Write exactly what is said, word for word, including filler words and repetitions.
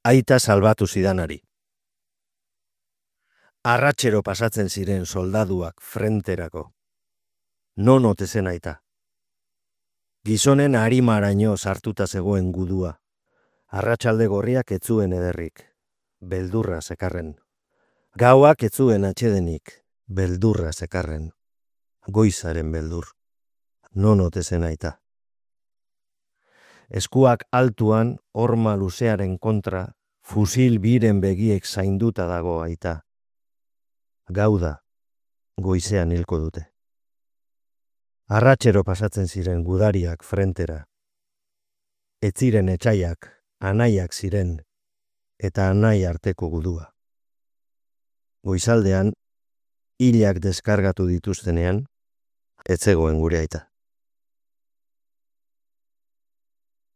Aita salbatu zidanari. Arratxero pasatzen ziren soldaduak frenterako. Non ote zen aita. Gizonen arimaraino sartuta zegoen gudua. Arratsalde gorriak etzuen ederrik. Beldurra zekarren. Gauak etzuen atxedenik. Beldurra zekarren. Goizaren beldur. Non ote zen aita. Eskuak altuan, horma luzearen kontra, fusil biren begiek zainduta dago aita. Gauda, goizean hilko dute. Arratxero pasatzen ziren gudariak frentera. Ez ziren etxaiak, anaiak ziren, eta anai arteko gudua. Goizaldean, hilak deskargatu dituztenean, ez zegoen gure aita.